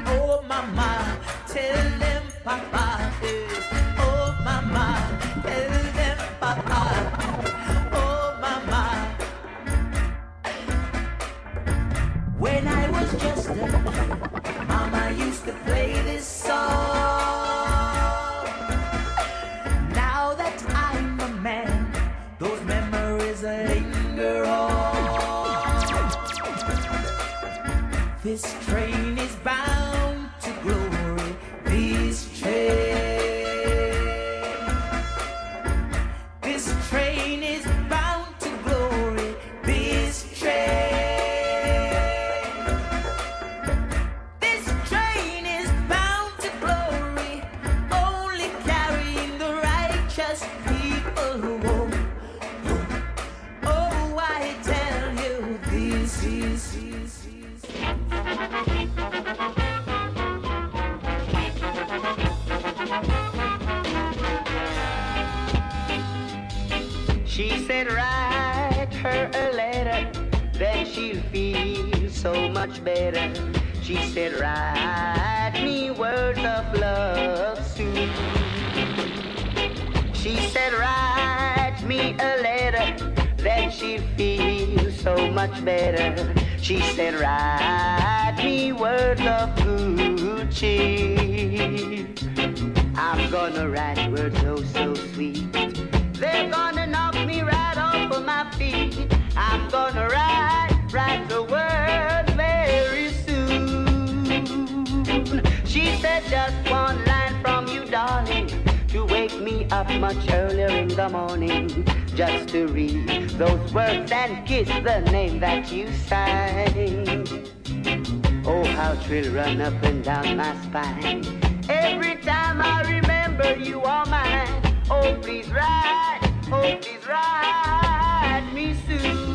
Oh mama, tell them papa. Oh mama, tell them papa. Oh mama. When I was just a boy, mama used to play this song. Now that I'm a man, those memories linger on. This train is bound to glory. This train is bound to glory. This train is bound to glory. Only carrying the righteous people who won't. Oh, I tell you, this is. She said write her a letter, then she'll feel so much better. She said write me words of love soon. She said write me a letter, then she'll feel so much better. She said write me words of good cheer. I'm gonna write words oh so sweet. They're gonna knock me right off of my feet. I'm gonna write the words very soon. She said just one line from you, darling, to wake me up much earlier in the morning, just to read those words and kiss the name that you signed. Oh, how thrill run up and down my spine every time I remember you are mine. Oh, please write me soon.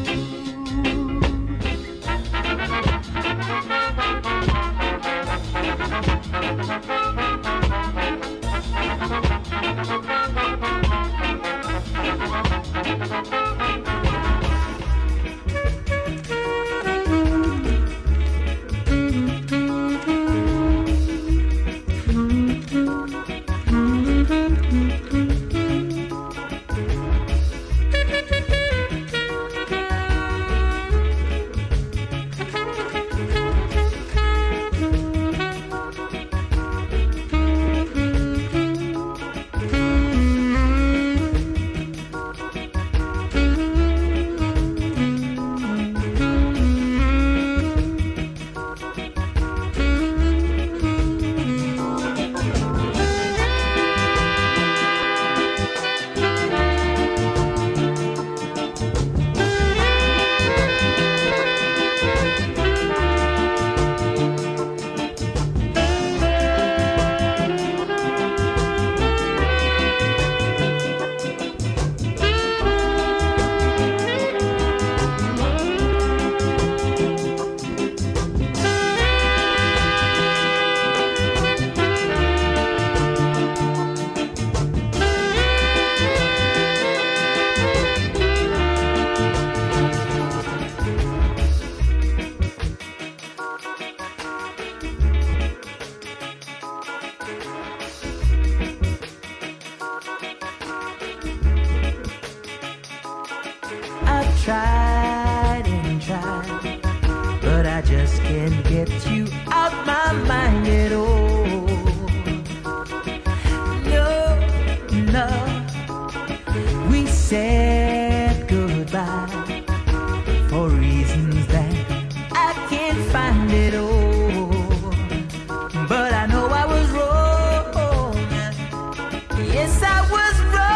Tried and tried, but I just can't get you out my mind at all. No, we said goodbye for reasons that I can't find at all. But I know I was wrong. Yes, I was wrong.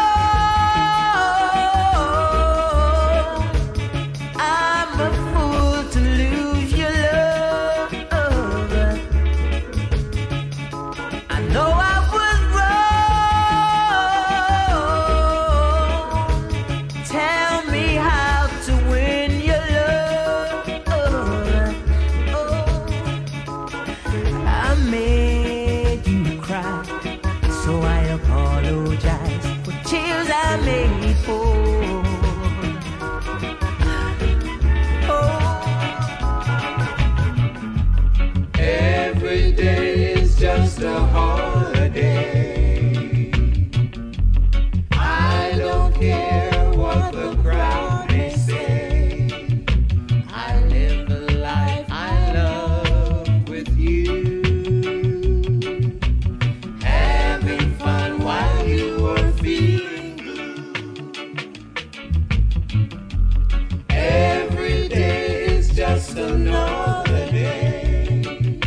another day.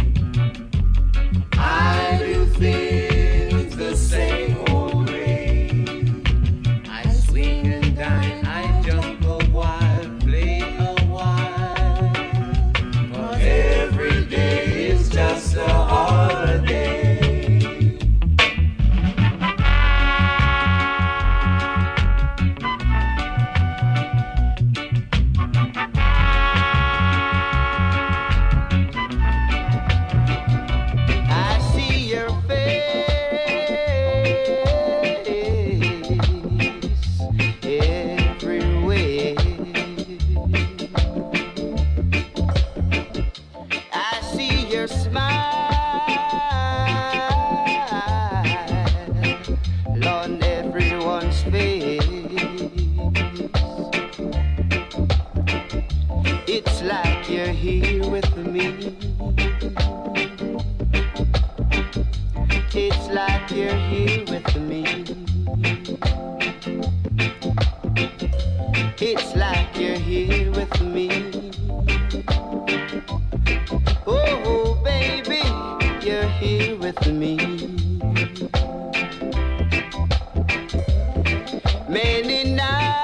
I do things the same old way. I swing and dine, I jump a while, play a while. But every day is just a holiday. It's like you're here with me. It's like you're here with me. It's like you're here with me. Oh, baby, you're here with me. Many nights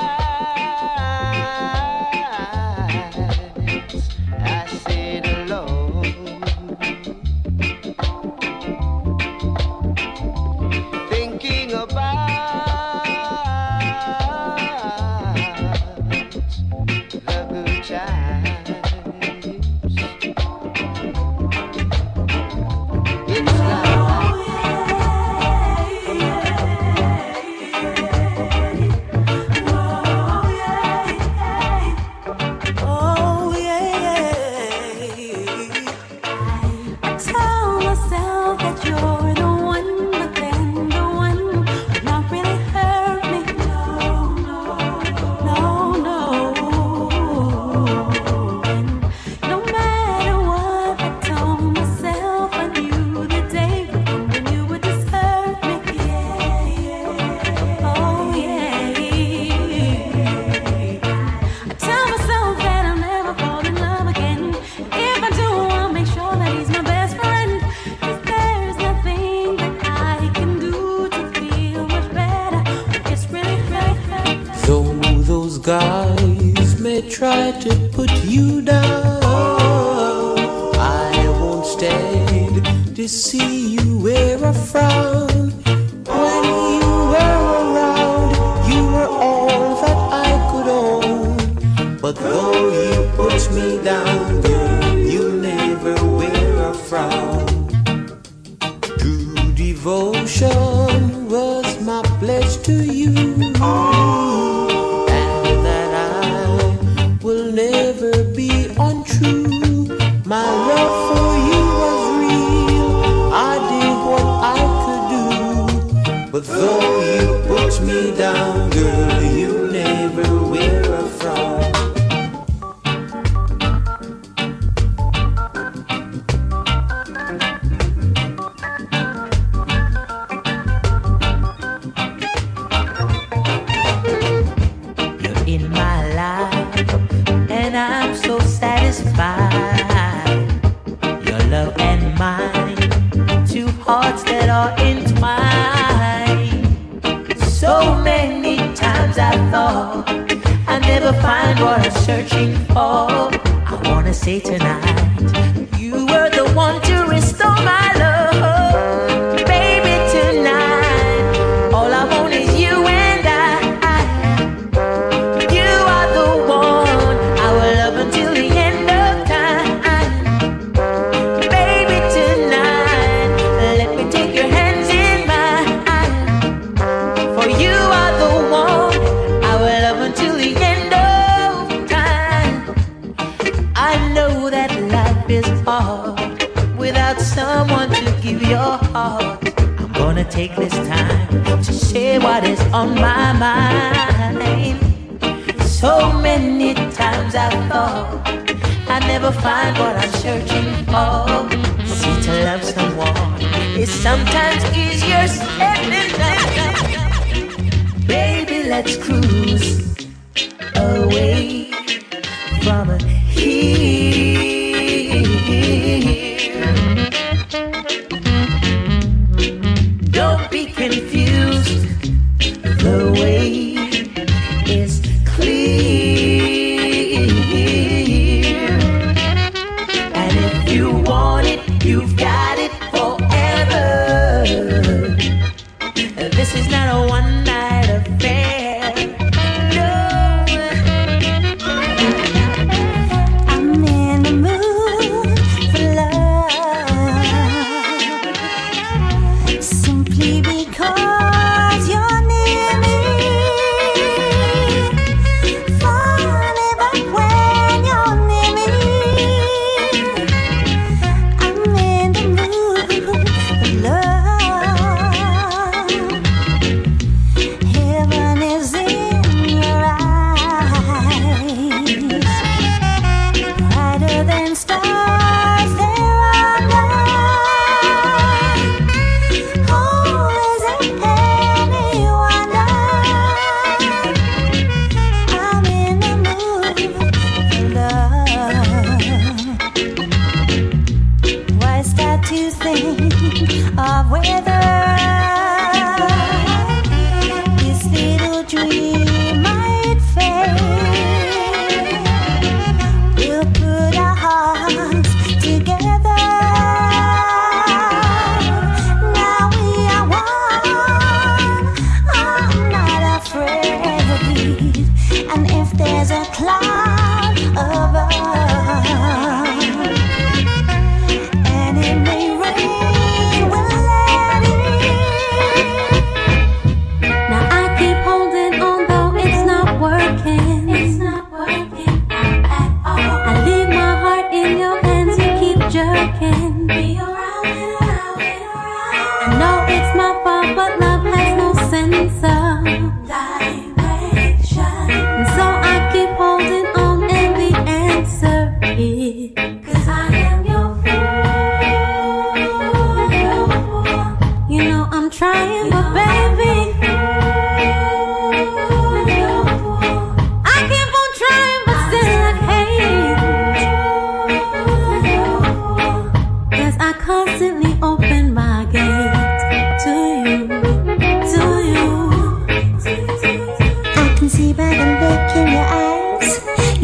guys may try to put you down, I won't stand to see you wear a frown. When you were around, you were all that I could own. But though you put me down, girl, you never wear a frown. True devotion was my pledge to you, never be untrue. My love for you was real. I did what I could do. But though you put me down, girl, you never wear a frown. You're in my life, and I'm so satisfied. Your love and mine, two hearts that are entwined. So many times I thought I never find what I'm searching for. I wanna say tonight, you were the one to restore my love. Baby, tonight, all I want is you and I. You are the one I will love until the end of time. Baby, tonight, let me take your hands in mine. For you are the one I will love until the end of time. I know that life is hard without someone to give your heart. I'm gonna take this time to say what is on my mind. So many times I thought I never find what I'm searching for. See, to love someone is sometimes easier said than done. Baby, let's cruise away from here.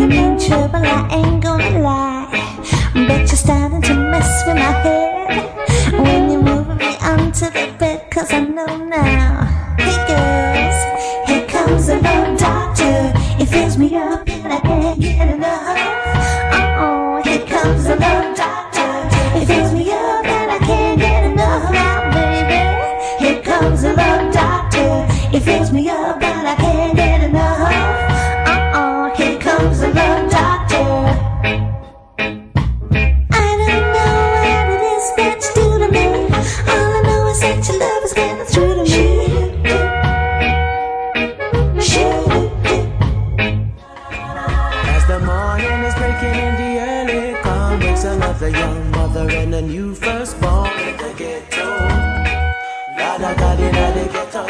I'm in trouble, I ain't gonna lie. But you're starting to mess with my head when you're moving me onto the bed, 'cause I know now. Hey girls, here comes the love doctor. It fills me up and I can't get enough. Oh, here comes the love doctor. It fills me up and I can't get enough now, baby. Here comes the love doctor. It fills me up and I can't get enough. Here comes the love doctor. I don't know what it is that you do to me. All I know is that your love is getting through to me. As the morning is breaking in the early calm, there's another young mother and a new firstborn in the ghetto. Lord, I got it at the ghetto.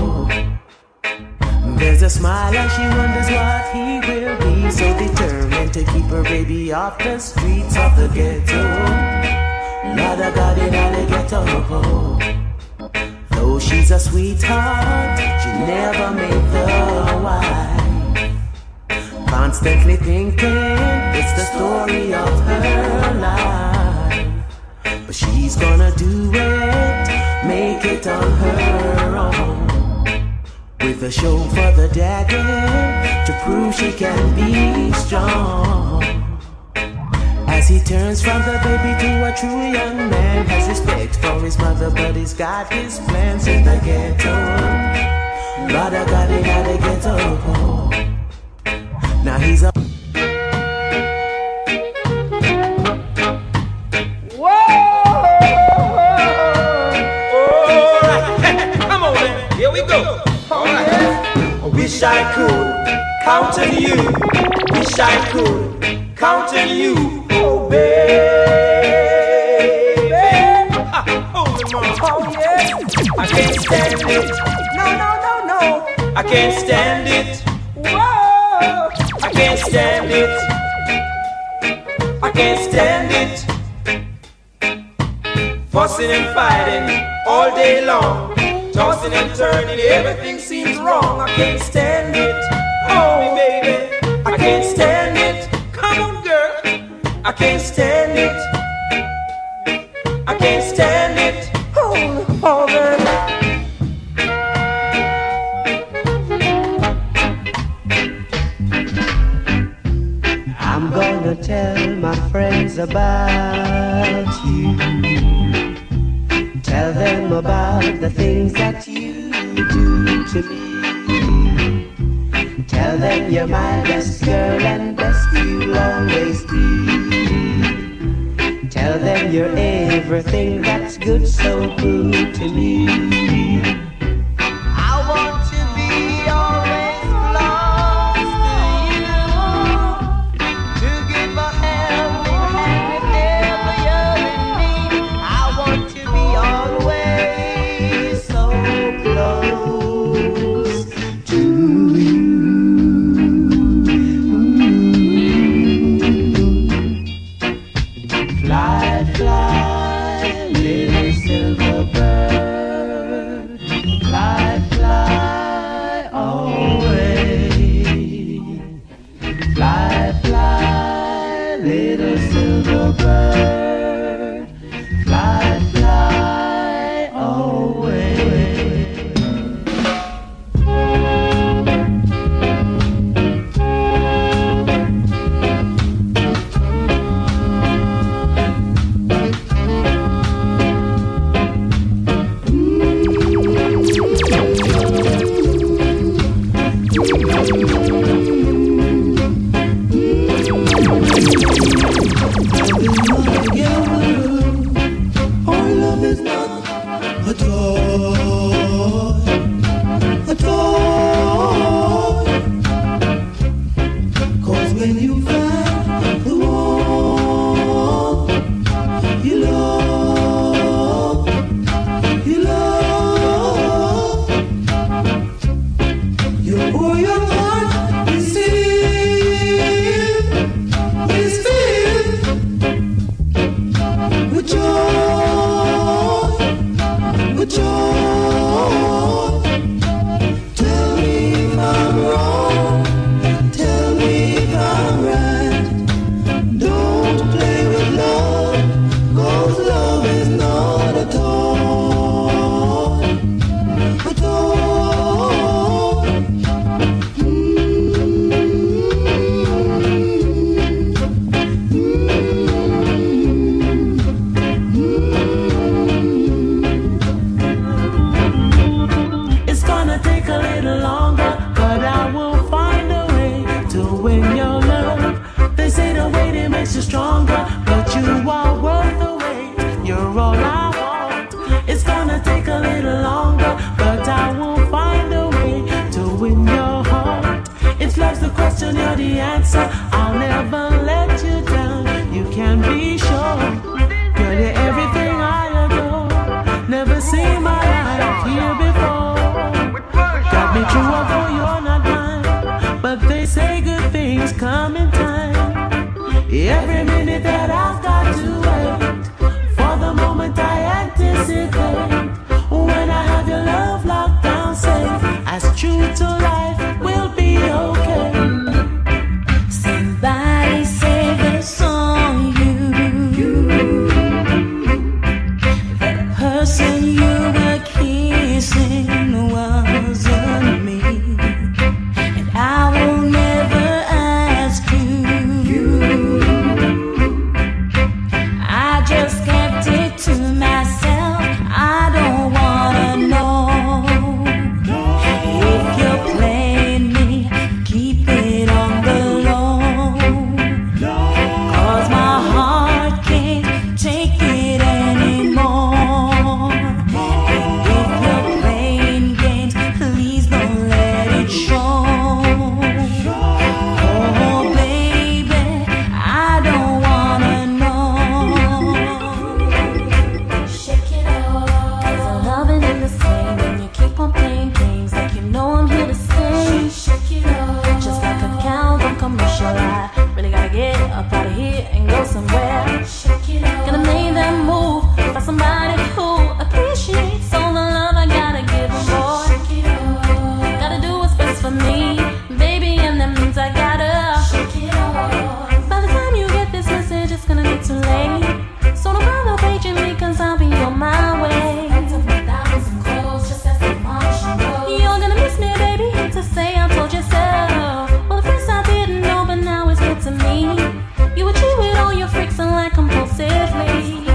There's a smile as she wonders what he will be, so determined to keep her baby off the streets of the ghetto. Lord, I got it at the ghetto. Though she's a sweetheart, she never made the wife. Constantly thinking it's the story of her life. But she's gonna do it, make it on her own. With a show for the daddy to prove she can be strong. As he turns from the baby to a true young man, has respect for his mother, but he's got his plans in the ghetto. Lord, I got it out the ghetto. Now he's a wish I could count on you. Wish I could count on you. Oh, baby. Holy mama. Oh, yeah. I can't stand it. No, no, no, no. I can't stand it. Whoa. I can't stand it. I can't stand it. Fussing and fighting all day long. Tossing and turning, everything seems wrong. I can't stand it. Oh, baby, I can't stand it. Come on, girl, I can't stand it. I can't stand it. Oh, man. I'm gonna tell my friends about you. Tell them about the things that you do to me. Tell them you're my best girl and best you'll always be. Tell them you're everything that's good, so good to me. I want to be always close to you, to give a helping hand whenever you're in need. I want to be always so close to you. Fly, fly, little silver bird. Fly, fly away. Fly, fly, little silver bird. Fly, fly away. Every minute that I've got to wait for the moment I anticipate. When I have your love locked down safe, as true to life will be okay. Somebody say they saw you. The person you were kissing wasn't me, and I will never ask you. I just kept it to myself. I don't wanna know if you're playing me. Keep it on the low, 'cause my heart can't take it anymore. And if you're playing games, please don't let it show. Oh baby, I don't wanna know. Shake it off, 'cause I'm loving it the same when you keep on playing games like you know I'm here to stay. Shake it off, just like a cow on commercial. I really gotta get up out of here and go somewhere. Shake it off, gonna make that move by somebody who appreciates all the love I gotta give them, boy. Shake it off, gotta do what's best for me, baby, and that means I gotta shake it off. By the time you get this message, it's gonna be too late. So don't bother paging me, 'cause I'll be on my way. You're gonna miss me, baby. Hate to say I told you so. Well, at first I didn't know, but now it's good to me. You would cheat with all your freaks and like compulsively.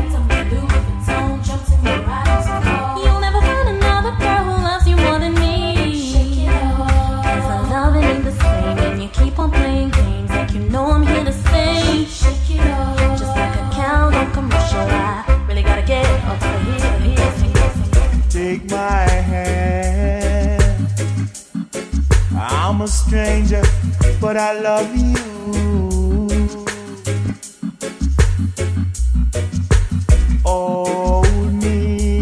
You'll never find another girl who loves you more than me. 'Cause I'm loving it the same, and you keep on playing games like you know I'm here to stay. Just like a cow on commercial. I really gotta get up out of here. Take my hand. I'm a stranger, but I love you. Hold me.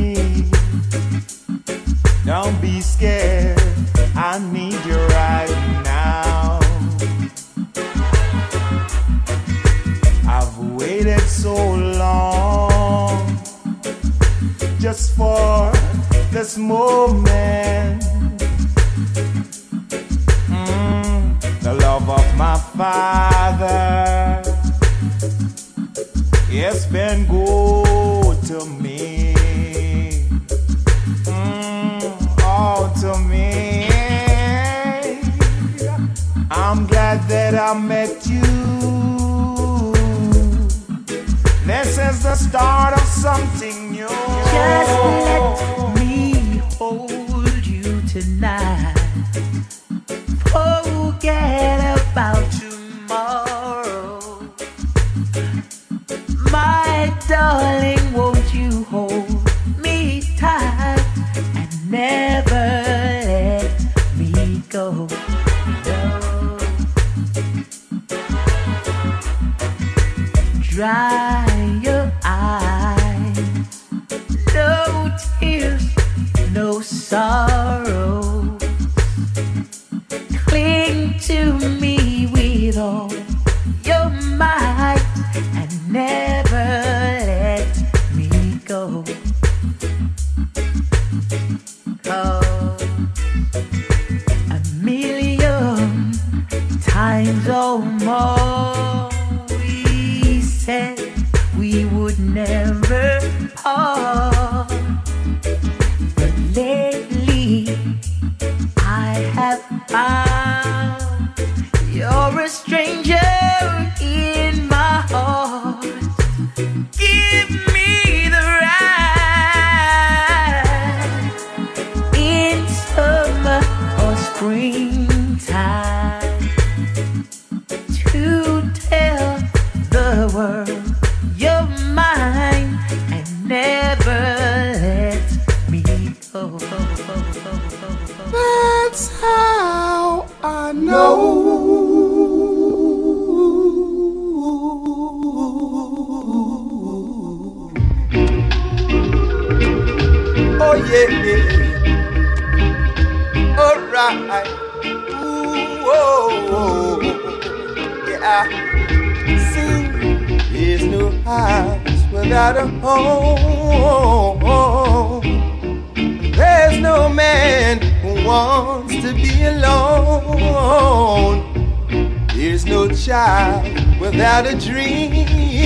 Don't be scared. I need you right now. I've waited so long just for this moment. The love of my father, it's been good to me. Oh, to me. I'm glad that I met you. This is the start of something new. Just let me hold you tonight. Forget about tomorrow. My darling, won't you hold me tight and never let me go? No. Dry your eyes. No tears, no sorrow. Cling to me with all your might and never let me go. Oh, a million times or more we said we would never part, but lately I have found you're a stranger in my heart. Give me the right in summer or springtime to tell the world you're mine and never let me go. That's how I know. Oh yeah, yeah. Alright. Ooh, oh, oh, yeah. Sing There's no house without a home. There's no man who wants to be alone. There's no child without a dream.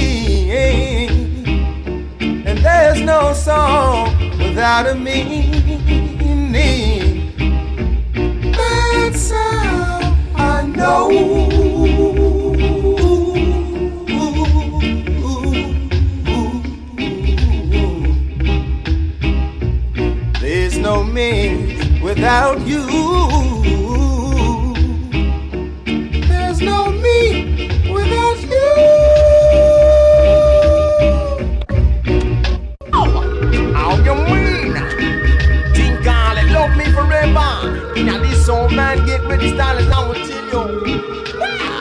And there's no song without a meaning. That's how I know. There's no me without you. There's no me without you. How you mean? Think all and love me forever. Now this old man get ready, style I will tell you. Wow.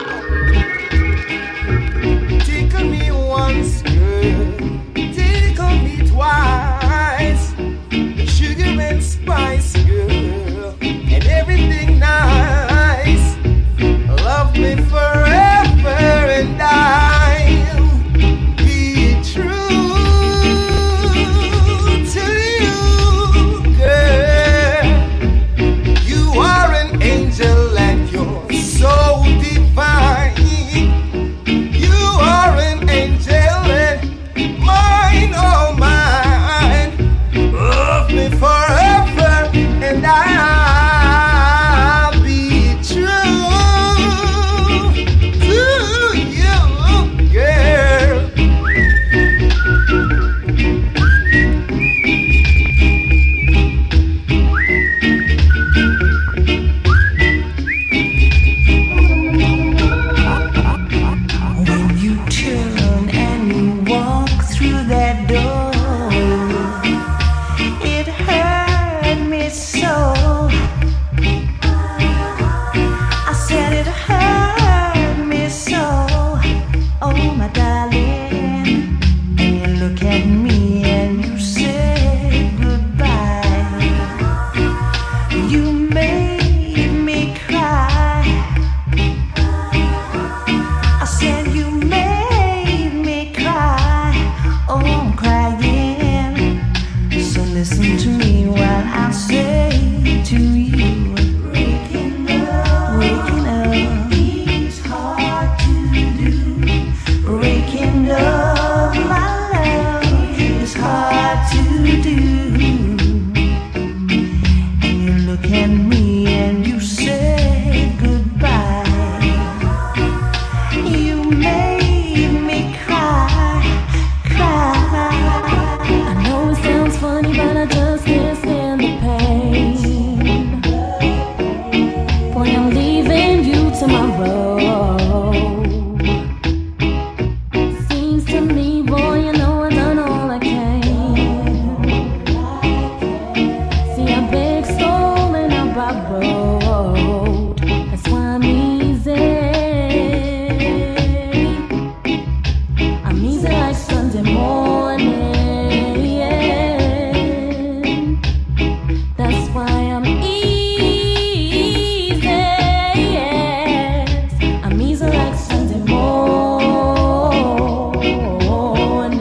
Tickle me once, girl. Tickle me twice. Sugar and spice, girl, and everything nice. Love me forever and I'll be true to you, girl. You are an angel and you're so divine. You are an angel and mine, oh mine. Love me forever and I'll be true to you, girl. When you turn and you walk through that door, it hurt me so. I said it hurt me so. Oh my darling, and you look at me and you say goodbye. You made me cry. I said you made me cry. Oh, I'm crying. So listen to me while I say to you, waking up is hard to do. Waking up, my love, is hard to do. And you look at me and you say goodbye. You made me cry, cry. I know it sounds funny, but I just can't stand the pain. Boy, I'm leaving you tomorrow. Seems to me, boy, you know I've done all I can. See, I begged, stole, and I borrowed. That's why I'm easy. I'm easy like Sunday morning. That's why I'm easy. Yes. I'm easy like Sunday morning.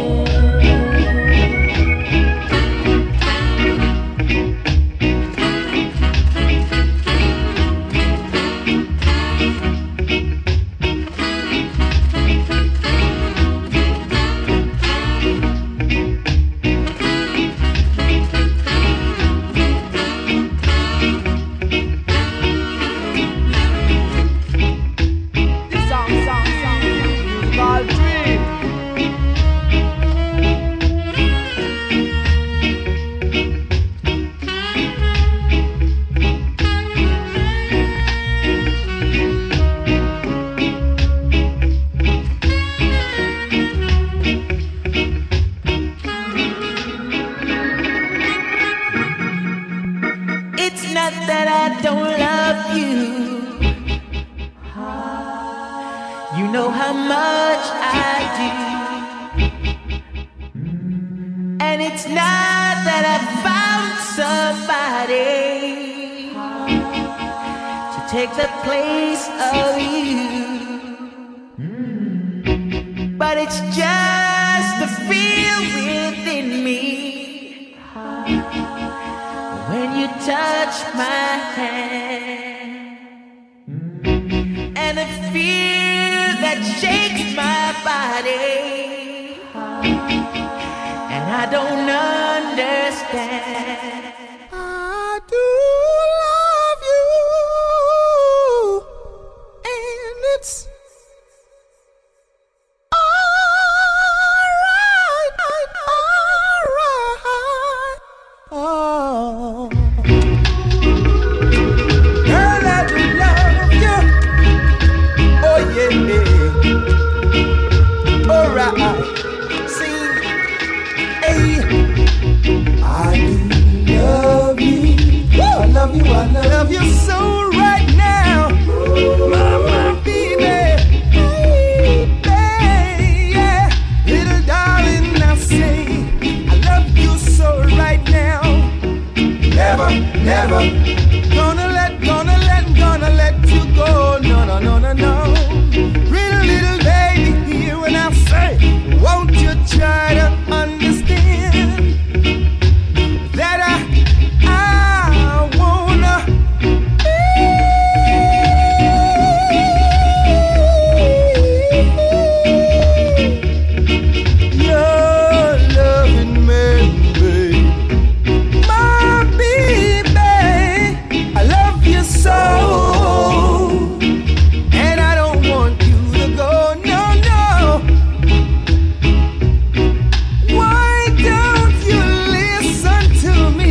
You know how much I do. And it's not that I found somebody to take the place of you. But but it's just the feel within me when you touch my hand, and a fear that shakes my body, and I don't understand. I do love you, and it's alright, alright. Oh, girl, I do love you. Oh yeah, alright. Sing, hey. I do love you. I love you. I love you so right now, my baby, yeah. Little darling, I say I love you so right now. Never, never gonna let you go. No, no, no, no, no. Little baby, hear when I say, won't you try to understand that I wanna be your loving man, babe. My baby, I love you so, and I don't want you to go, no, no. Why don't you listen to me?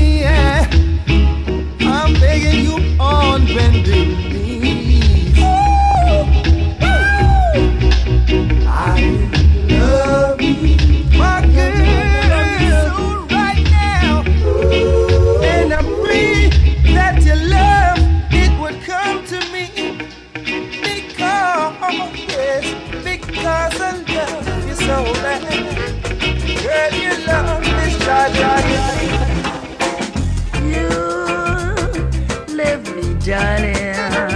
I'm begging you on bending knees. I love you, my girl, so right now, and I pray that your love it would come to me, because I love you so bad. Girl, you love me, You left me, darling.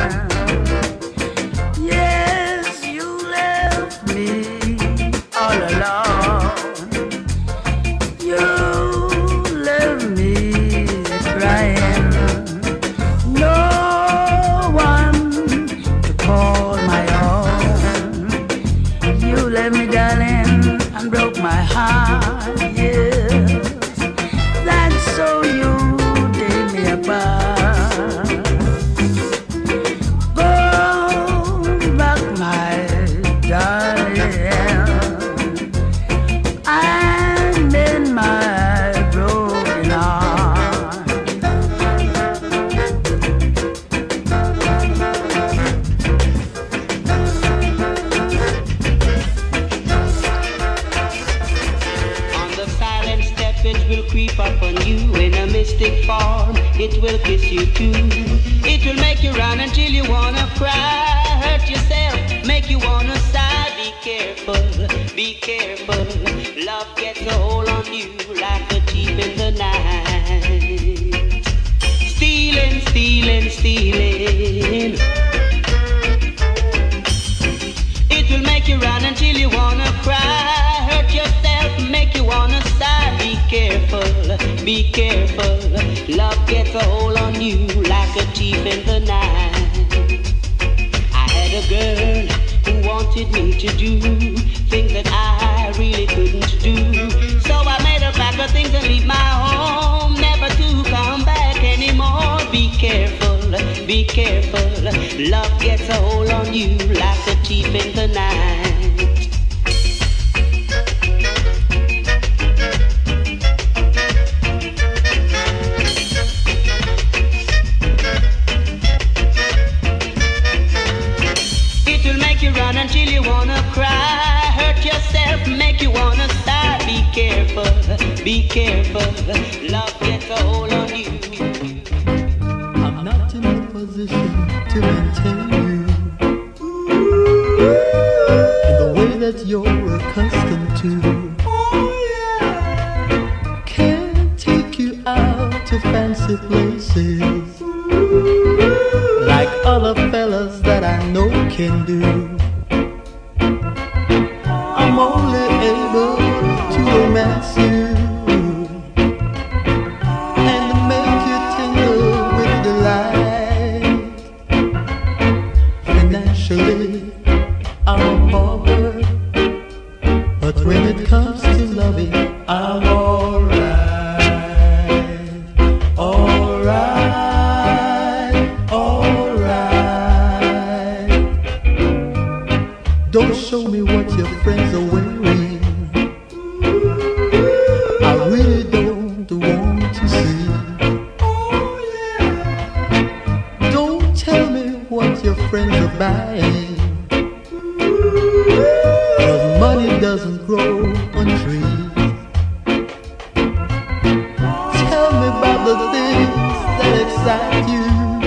Yes, you left me all alone. You left me crying. No one to call my own. You left me, darling, and broke my heart. Yes, that's so you did me apart. Go back, my darling, and in my broken heart. On the silent step, it will creep up on you in a mystic form. It will kiss you too. It will make you run until you wanna cry, hurt yourself, make you wanna sigh. Be careful, be careful. Love gets a hold on you like a thief in the night. Stealing, stealing, stealing. It will make you run until you wanna cry, hurt yourself, make you wanna sigh. Be careful, be careful. Love gets a hold on you like a thief in the night. I had a girl who wanted me to do things that I really couldn't do. So I made her pack her things and leave my home, never to come back anymore. Be careful, be careful. Love gets a hold on you like a thief in the night. It will make you run until you wanna cry, hurt yourself, make you wanna sigh. Be careful, be careful. Love gets a hold on you. I'm not in a position to maintain you in the way that you're accustomed to. Can't take you out to fancy places like other fellas that I know can do. I'm only excites you and make you tingle with delight. Financially, I'm forward, but when it comes to loving, I'm alright, alright, alright. Don't show me what your friends are wearing. I really don't want to see. Don't tell me what your friends are buying, 'cause money doesn't grow on trees. Tell me about the things that excite you,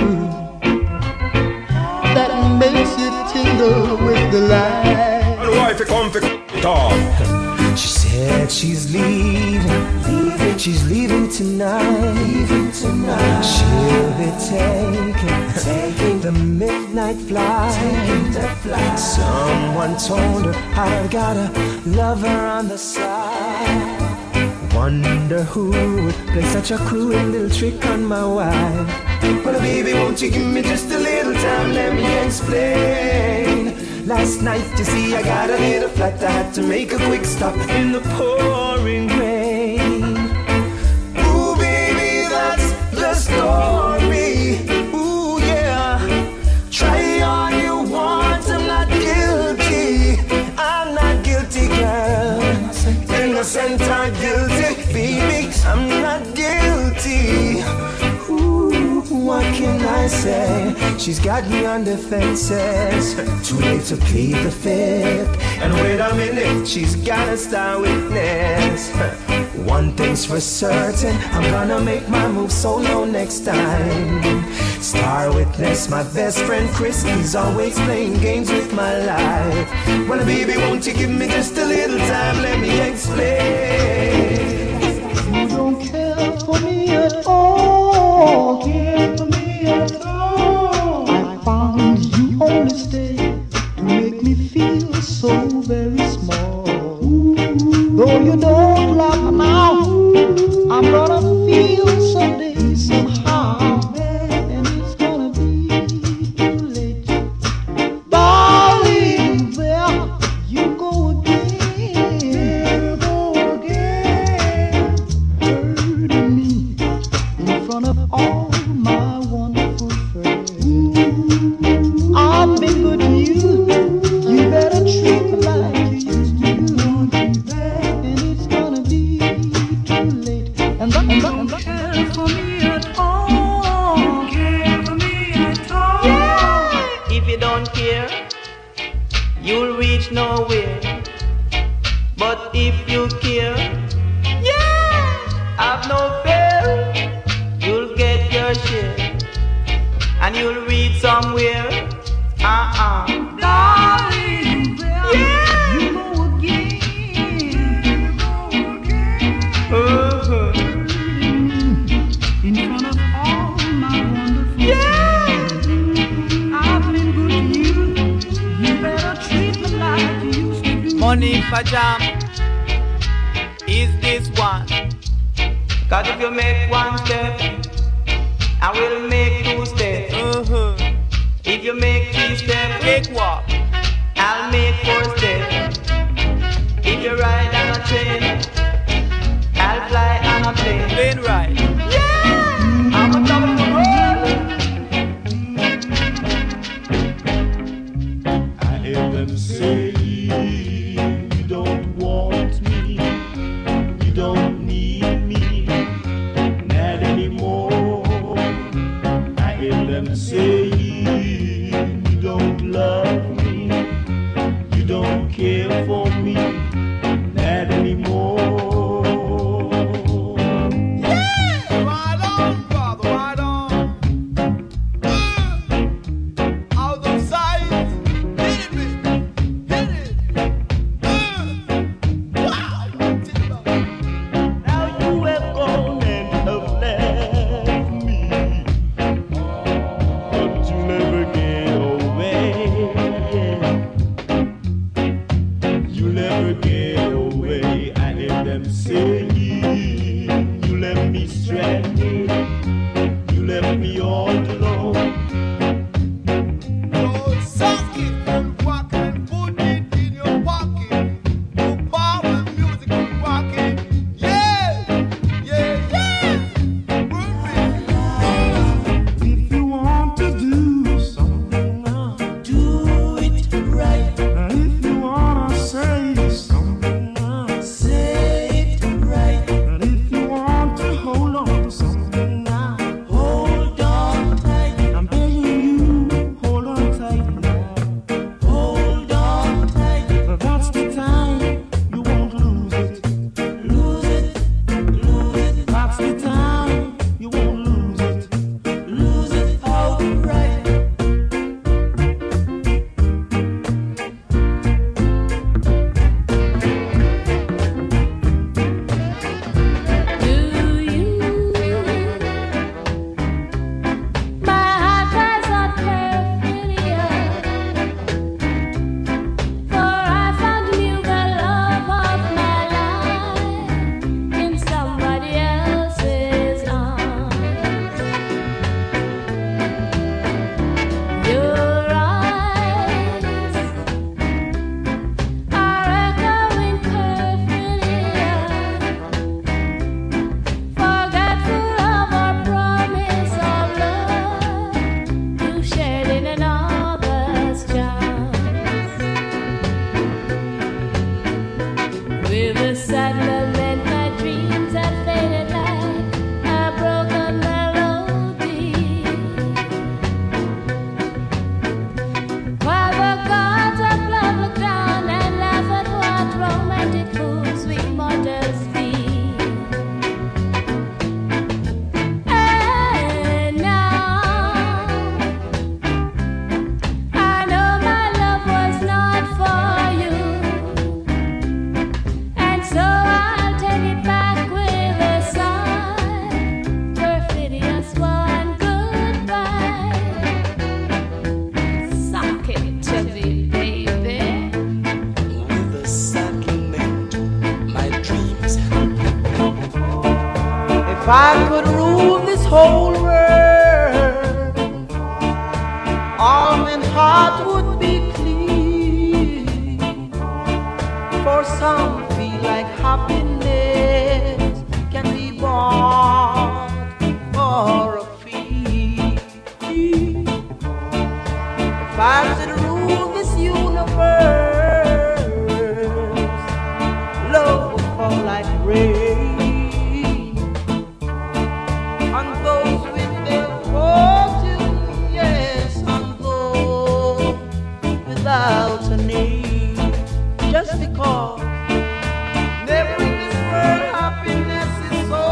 that makes you tingle with delight. And wife, you come for talk. She said she's leaving, she's leaving tonight, She'll be taking the midnight flight, Someone told her I've got a lover on the side. Wonder who would play such a cruel little trick on my wife. Well, baby, won't you give me just a little time? Let me explain. Last night, you see, I got a little flight. I had to make a quick stop in the pouring rain. Ooh, baby, that's the story. Ooh, yeah. Try all you want. I'm not guilty. I'm not guilty, girl. Innocent or guilty, baby, I'm not guilty. Ooh, what can I say? She's got me on defenses. Too late to plead the fifth. And wait a minute, she's got a star witness. One thing's for certain, I'm gonna make my move solo next time. Star witness, my best friend Chris, he's always playing games with my life. Well, baby, won't you give me just a little time? Let me explain. You don't care for me at all, care for me at all. I found you only stay to make me feel so very small. Though you don't love me now, I'm gonna feel someday, somehow, and it's gonna be too late. Darling, there you go again, hurting me in front of all my wonderful friends. I've been good to you, you better treat me like you used to do. And it's gonna be too late. And don't care for me at all. Care for me at all. Yeah. If you don't care, you'll reach nowhere. But if you care, yeah, have no fear, you'll get your share, and you'll reach somewhere. Darling, Yeah. you go again, Uh-huh. in front of all my wonderful Yeah. friends. I've been good to you, you better treat me like you used to do. Money for jam is this one. Cause if you make one step, I will make two steps. If you make three steps, make walk, I'll make four steps. If you ride on a train, I'll fly on a plane. Plane ride. Yeah! I'm on top of the world. I hear them say you don't want me, you don't need me, not anymore. I hear them say you don't love me, you don't care for me, not anymore. Right on, brother, right on. Out of sight, hit it, baby, hit it. Wow, Now you have gone and have left me, but you never get away. You left I could rule this whole world, all men's heart would be clean. For some feel like happiness can be bought for a fee. If I should rule this universe, love would fall like rain. Without a name, just because never in this world happiness is so.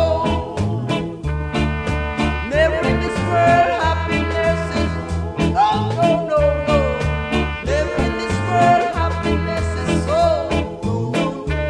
Never in this world happiness is no, no, no, no. Never in this world happiness is so. No, no,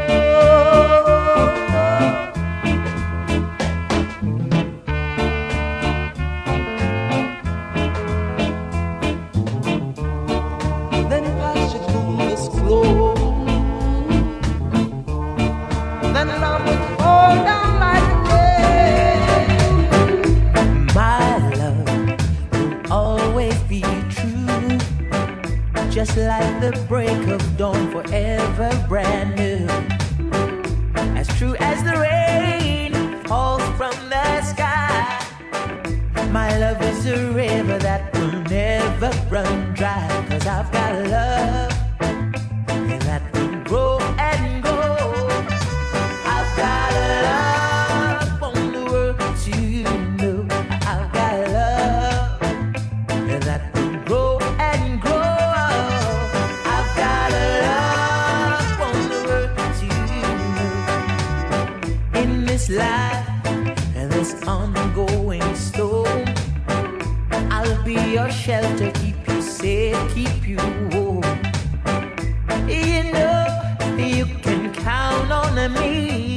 then love would fall down like rain. My love will always be true, just like the break of dawn, forever brand new. As true as the rain falls from the sky, my love is a river that will never run dry. 'Cause I've got love that will grow and grow. I've got love on the world to know. I've got love that will grow and grow. I've got love on the world to know. In this life and this ongoing storm, I'll be your shelter, keep you safe, keep you warm. You know you can count on me.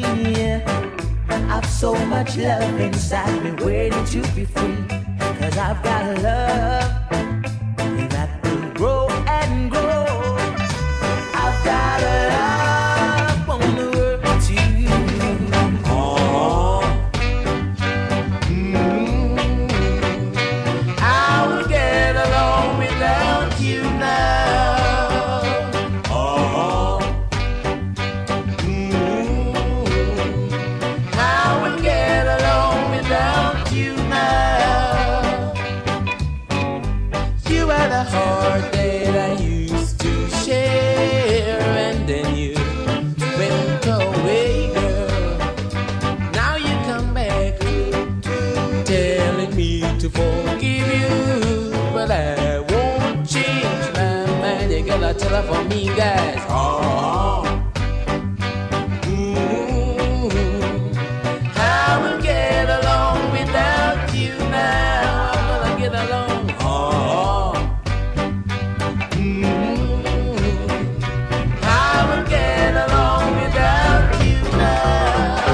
I've so much love inside me waiting to be free. 'Cause I've got love that will grow and grow. I've got love on the world to you. I will get along without you now. I will get along without you now. You had a heart that I used to share, and then you went away, girl. Now you come back telling me to forgive you, but I won't change my mind. You gotta tell her for me, guys. I will get along without you now. I'm gonna get along. I will get along without you now.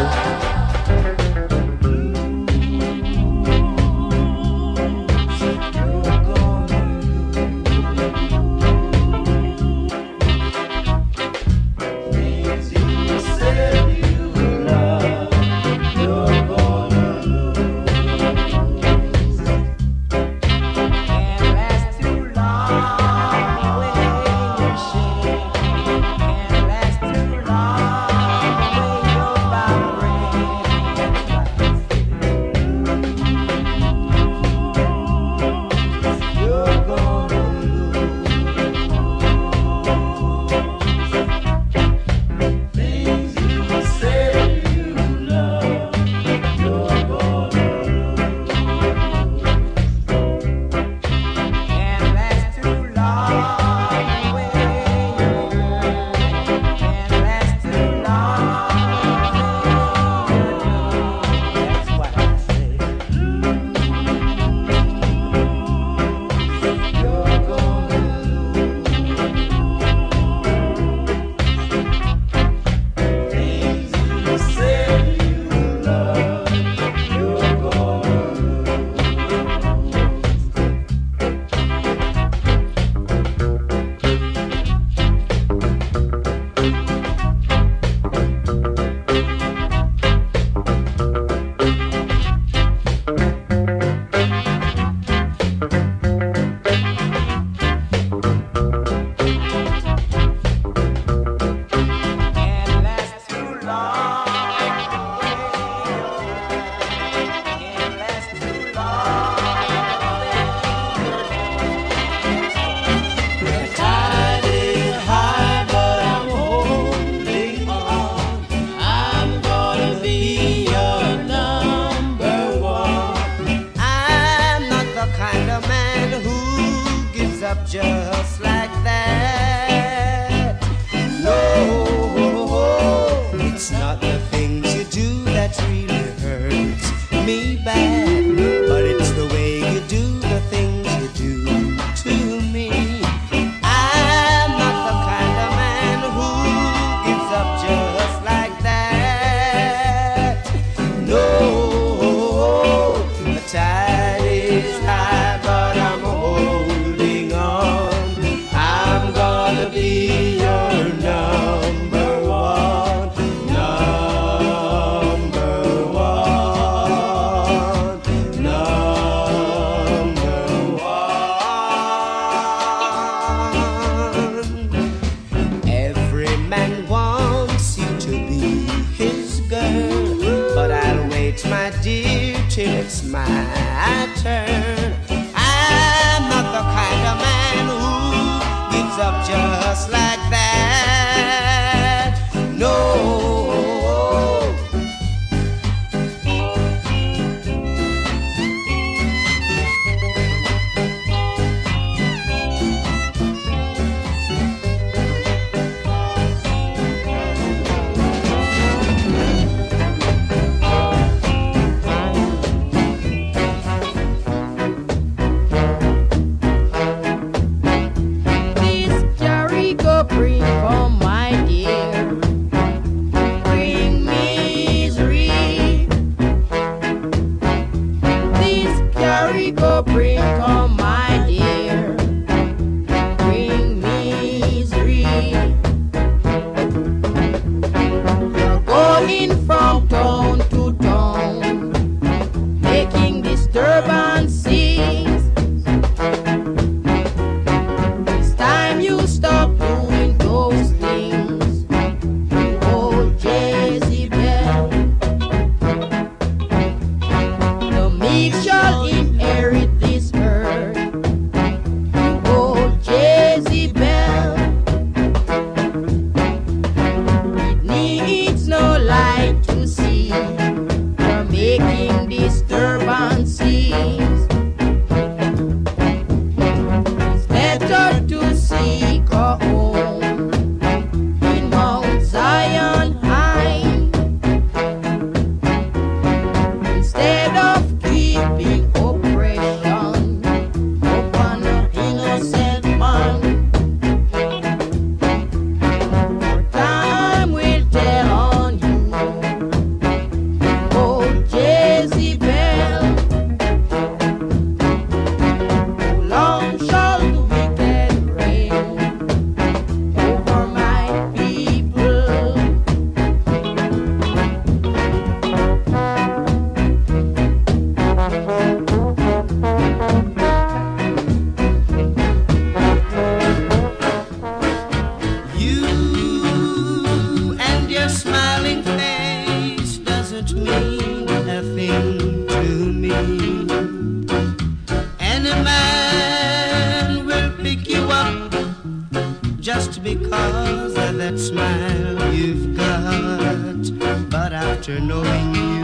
it's my turn. I'm not the kind of man who gives up just like that. No. Bring for my dear, bring misery. This Jericho bring for my dear, bring misery. You're going from town to town, making disturbances. It's time you stop doing those things, old Jezebel. The meek shall inherit this earth, old Jezebel. It needs no light to see, you're making disturbances. It's better to seek a home in Mount Zion high, instead of keeping oppression upon an innocent man. For time will tell on you, old Jezebel. How long shall the wicked reign over my people? You and your smiling face doesn't mean a thing to me. Any man will pick you up just because of that smile you've got. But after knowing you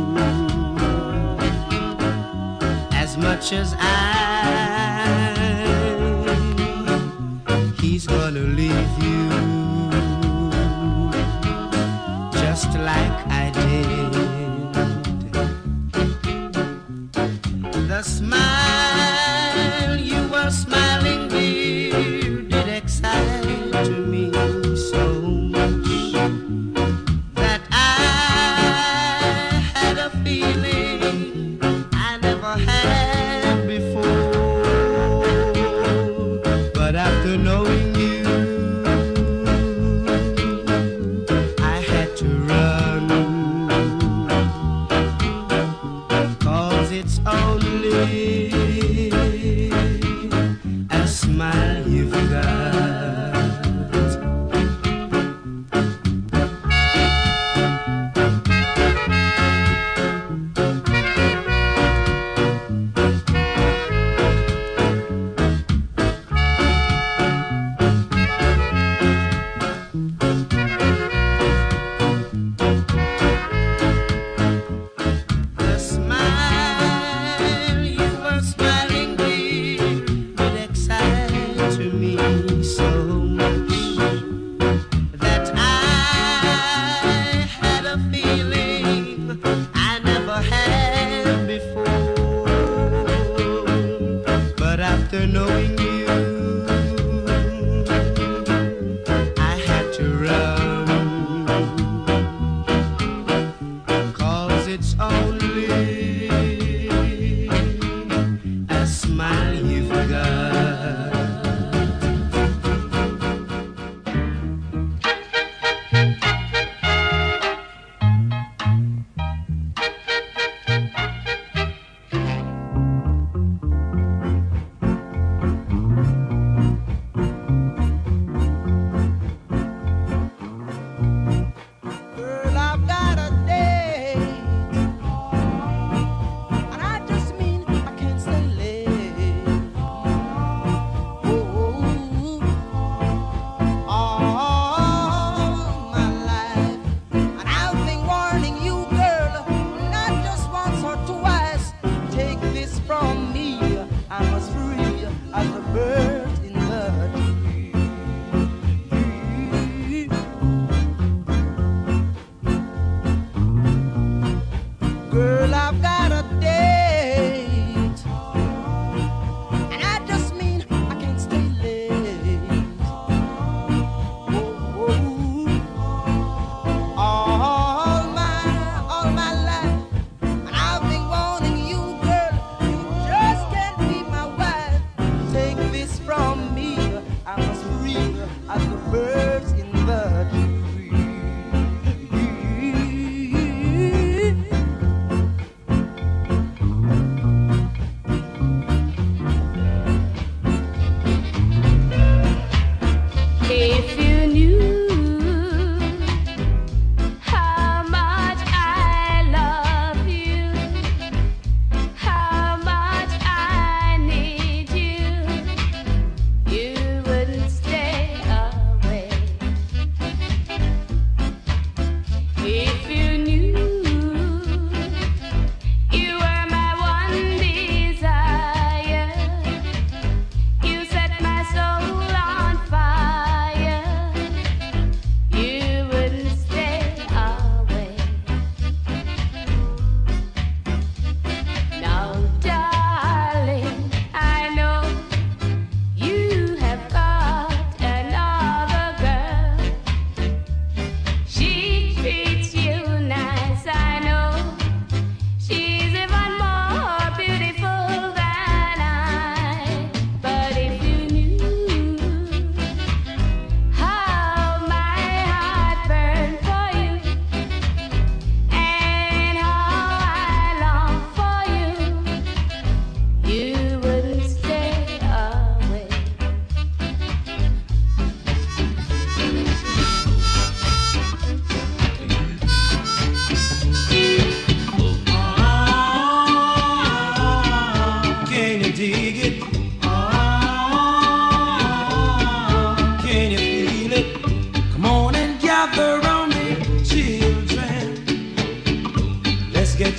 as much as he's gonna leave you just like I did. The smile you were smiling, dear, did excite me so much that I had a feeling I never had before.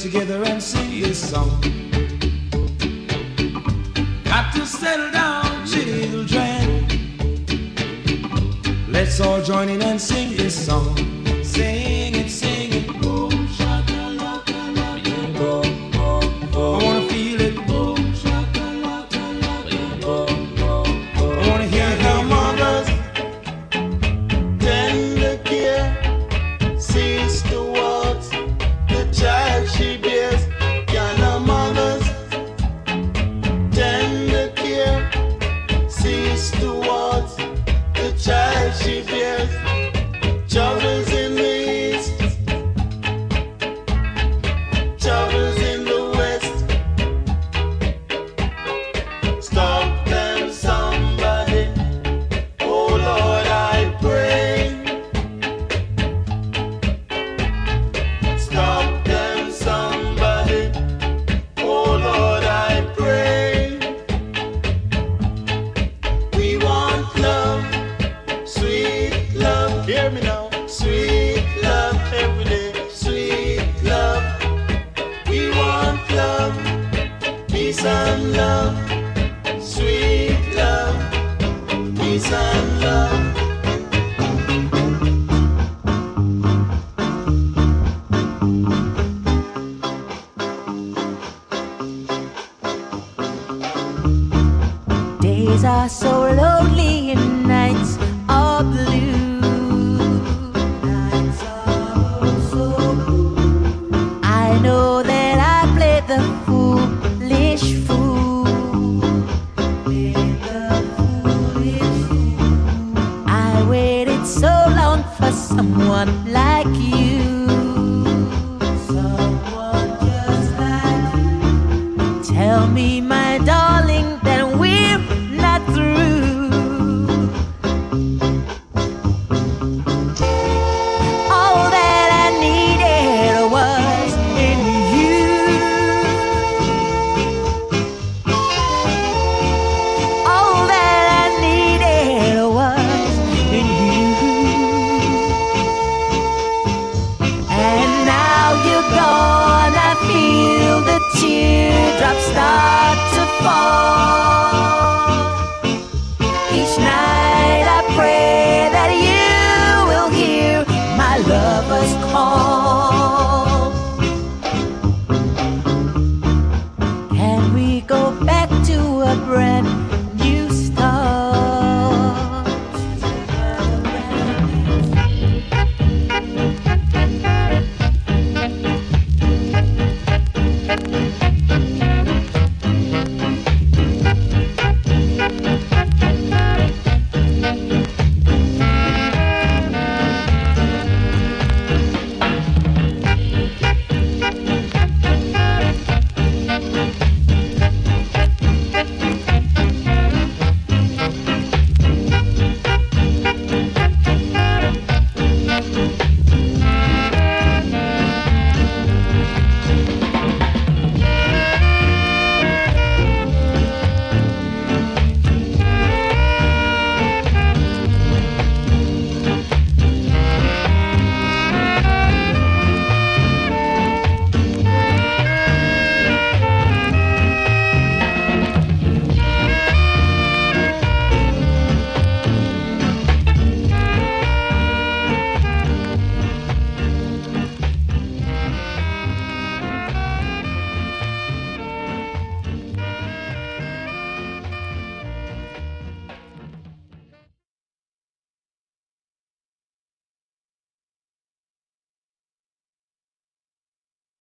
together and sing this song. Got to settle down, children. Let's all join in and sing this song. Sing it, sing it. Boom, shakalaka, oh, oh, oh. I wanna feel it. Boom, shakalaka, oh, oh, oh. I wanna hear how mothers tender care sees towards the child she bears. Can a mother's tender care sees towards the child she bears? Troubles in the east, troubles in the west. Stop them, somebody. Oh Lord, I pray. Stop them, somebody. Oh Lord, I pray. We want love, sweet love. Hear me now. Sweet love every day, sweet love. We want love, peace and love. Sweet love, peace and love. Days are so lonely and nights are blue. I know that I played the foolish fool. I waited so long for someone like you. Someone just like you. Tell me, my darling, that we're not through. All that I needed was in you. All that I needed was in you. And now you're gone, I feel the teardrops start to fall. Each night I pray that you will hear my lover's call.